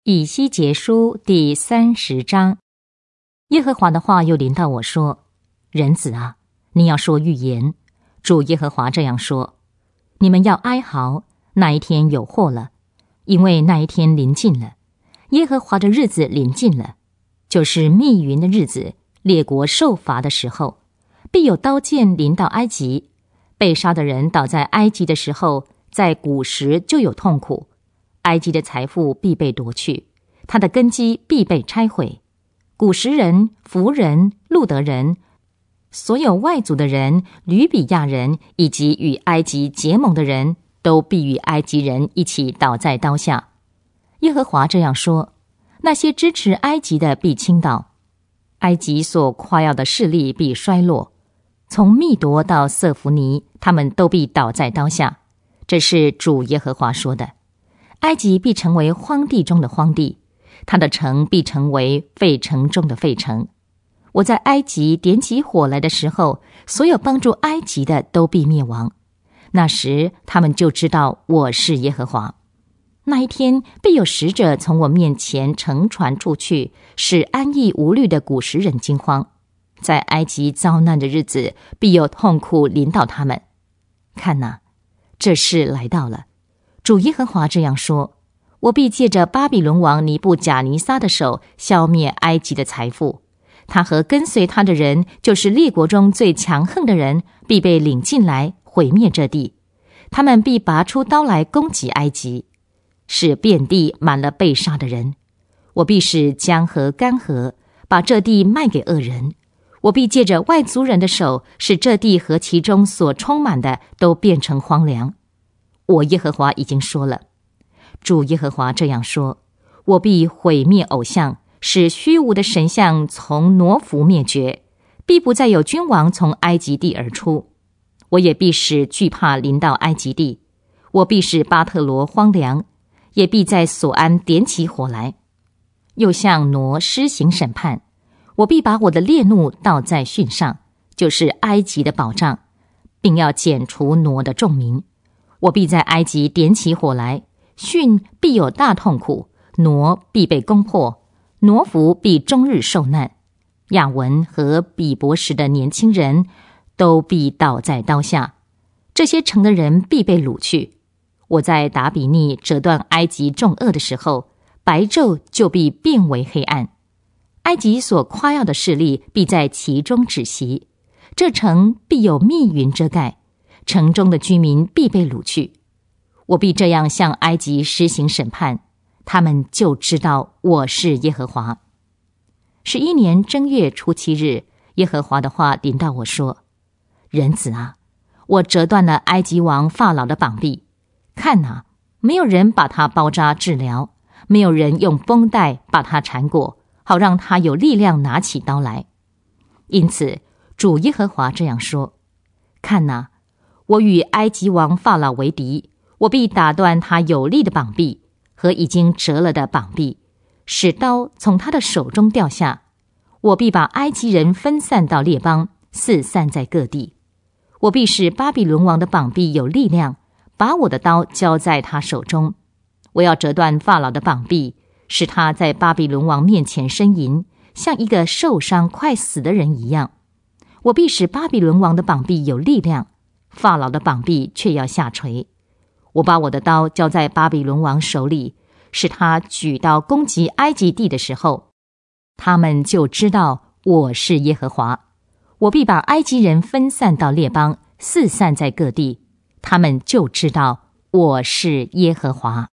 以西结书第30章。耶和华的话又临到我说：人子啊，你要说预言。主耶和华这样说：你们要哀嚎，那一天有祸了，因为那一天临近了，耶和华的日子临近了，就是密云的日子，列国受罚的时候，必有刀剑临到埃及。被杀的人倒在埃及的时候，在古时就有痛苦。埃及的财富必被夺去，他的根基必被拆毁。古时人、弗人、路德人，所有外族的人、吕比亚人以及与埃及结盟的人，都必与埃及人一起倒在刀下。耶和华这样说：那些支持埃及的必倾倒，埃及所夸耀的势力必衰落，从密夺到色弗尼，他们都必倒在刀下。这是主耶和华说的。埃及必成为荒地中的荒地，他的城必成为废城中的废城。我在埃及点起火来的时候，所有帮助埃及的都必灭亡。那时他们就知道我是耶和华。那一天必有使者从我面前乘船出去，使安逸无虑的古时人惊慌。在埃及遭难的日子，必有痛苦临到他们。看哪，这事来到了。主耶和华这样说：我必借着巴比伦王尼布甲尼撒的手消灭埃及的财富，他和跟随他的人，就是列国中最强横的人，必被领进来毁灭这地。他们必拔出刀来攻击埃及，使遍地满了被杀的人。我必使江河干涸，把这地卖给恶人。我必借着外族人的手，使这地和其中所充满的都变成荒凉。我耶和华已经说了。主耶和华这样说：我必毁灭偶像，使虚无的神像从挪弗灭绝，必不再有君王从埃及地而出。我也必使惧怕临到埃及地，我必使巴特罗荒凉，也必在索安点起火来，又向挪施行审判。我必把我的烈怒倒在汛上，就是埃及的保障，并要剪除挪的众民。我必在埃及点起火来，汛必有大痛苦，挪必被攻破，挪弗必终日受难。亚文和比伯什的年轻人都必倒在刀下，这些城的人必被掳去。我在达比尼折断埃及众恶的时候，白昼就必变为黑暗。埃及所夸耀的势力必在其中止息，这城必有密云遮盖，城中的居民必被掳去。我必这样向埃及施行审判，他们就知道我是耶和华。11年正月初7日，耶和华的话临到我说：人子啊，我折断了埃及王法老的膀臂，看哪，没有人把他包扎治疗，没有人用绷带把他缠裹，好让他有力量拿起刀来。因此主耶和华这样说：看哪，我与埃及王法老为敌，我必打断他有力的膀臂和已经折了的膀臂，使刀从他的手中掉下。我必把埃及人分散到列邦，四散在各地。我必使巴比伦王的膀臂有力量，把我的刀交在他手中。我要折断法老的膀臂，使他在巴比伦王面前呻吟，像一个受伤快死的人一样。我必使巴比伦王的膀臂有力量，法老的膀臂却要下垂。我把我的刀交在巴比伦王手里，使他举刀攻击埃及地的时候，他们就知道我是耶和华。我必把埃及人分散到列邦，四散在各地，他们就知道我是耶和华。